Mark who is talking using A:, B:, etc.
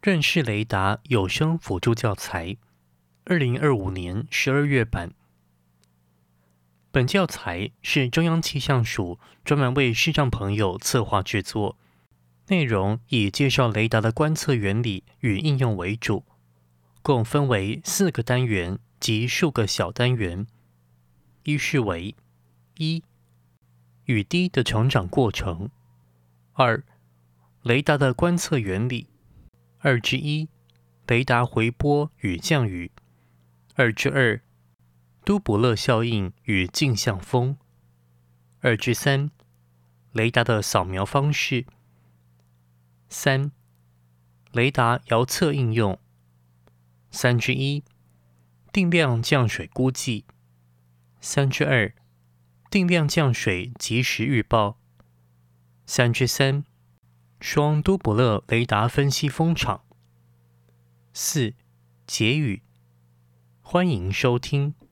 A: 认识雷达有声辅助教材，2025年12月版。本教材是中央气象署专门为视障朋友策划制作，内容以介绍雷达的观测原理与应用为主，共分为4个单元及数个小单元。依序为：1. 雨滴的成长过程； 2. 雷达的观测原理； 2之1 雷达回波与降雨； 2之2都伯勒效应与镜像风； 2之3雷达的扫描方式； 3. 雷达遥测应用； 3之1定量降水估计； 3之2定量降水即时预报； 3之3双都伯勒雷达分析风场。4. 结语。欢迎收听。